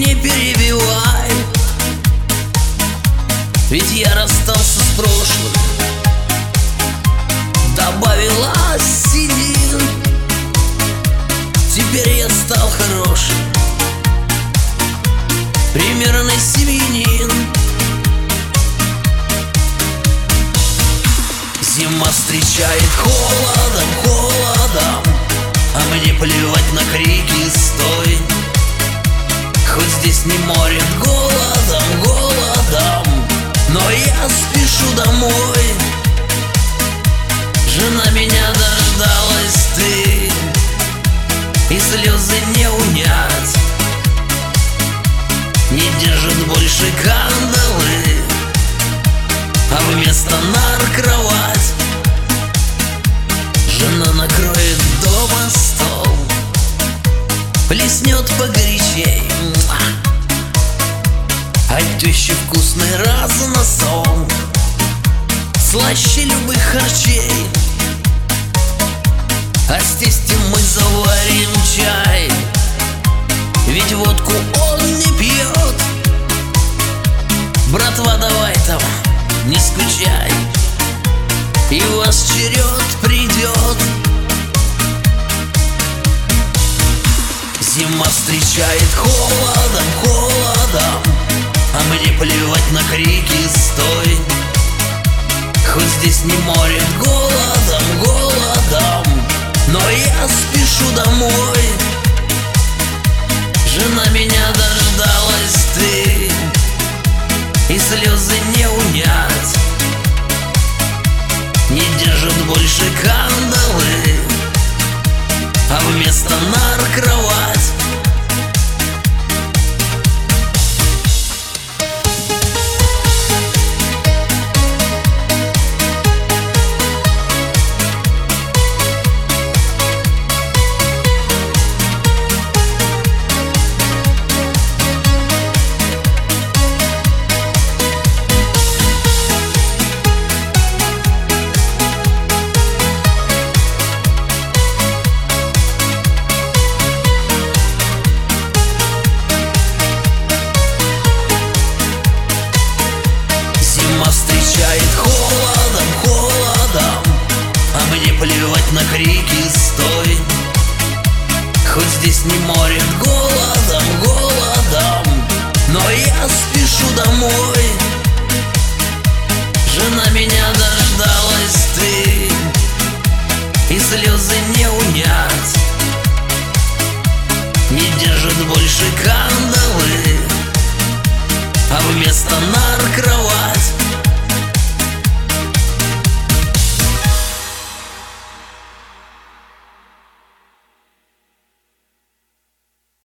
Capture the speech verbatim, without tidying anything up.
не перебивай, ведь я расстался с прошлым, добавила седин. Теперь я стал хорошим, примерный семьянин. Зима встречает холодом, холодом, а мне плевать на крики «стой!». Хоть здесь не морит голодом, голодом, но я спешу домой. Жена меня дождалась, ты, и слезы не унять. Не держит больше кандалы, а вместо нар кровать. Жена накроет дома стол, плеснет погорячей, а теща вкусный разносол, слаще любых харчей. А с тестем мы заварим чай, ведь водку он не пьет. Братва, давай там, не скучай, и вас черед придет. Зима встречает холодом, холодом, а мне плевать на крики «стой!». Хоть здесь не морит голодом, голодом, но я спешу домой. Жена меня дождалась, ты, и слезы не унять. Не держит больше кандалы, а вместо нар кровать. Встречает холодом, холодом, а мне плевать на крики «стой!». Хоть здесь не морит голодом, голодом, но я спешу домой. Жена меня дождалась, ты, и слезы не унять. Не держит больше кандалы,